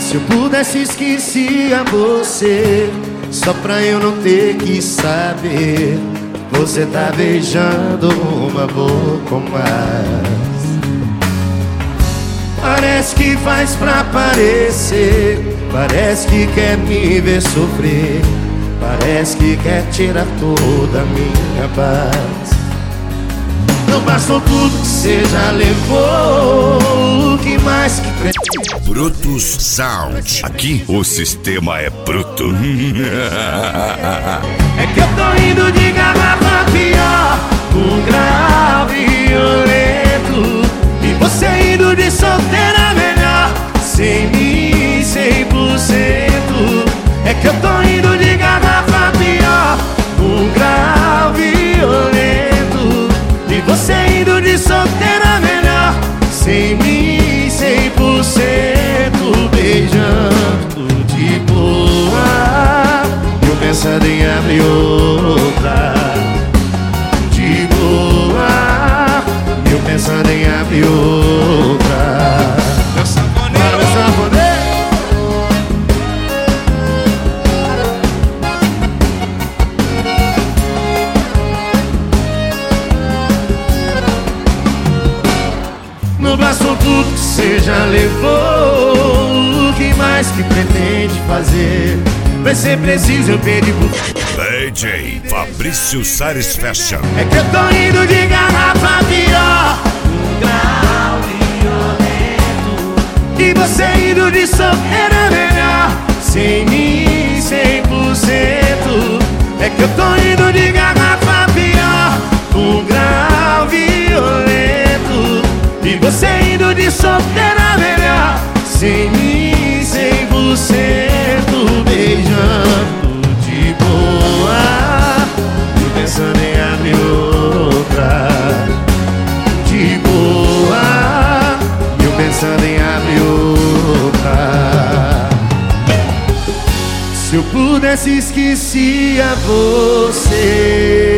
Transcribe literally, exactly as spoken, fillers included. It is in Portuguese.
Se eu pudesse esquecia você, só pra eu não ter que saber. Você tá beijando uma boca ou mais. Parece que faz pra parecer, parece que quer me ver sofrer, parece que quer tirar toda a minha paz. Não bastou tudo que você já levou, o que mais que pretende? Brutus Sound. Aqui o sistema é bruto. É que eu tô indo de garrafa pior, um grave violento, e você indo de solteira melhor, sem mim, cem por cento. É que eu tô indo de garrafa pior, um grave violento, e você indo de solteira melhor, sem mim, cem por cento. Beijando de boa, eu pensando em abrir outra. De boa, eu pensando em abrir outra. Meu sanfoneiro, meu sanfoneiro. Não bastou tudo que você já levou, o que mais que pretende fazer? Vai ser preciso eu pedir pro D J Fabrício Sares Fashion. É que eu tô indo de garrafa pior, um grau violento, e você indo de solteira melhor, sem mim, cem por cento. É que eu tô indo de garrafa pior, um grau violento, e você indo de solteira melhor, sem mim, cem por cento. Beijando de boa, eu pensando em abrir outra. De boa, eu pensando em abrir outra. Se eu pudesse esquecia você.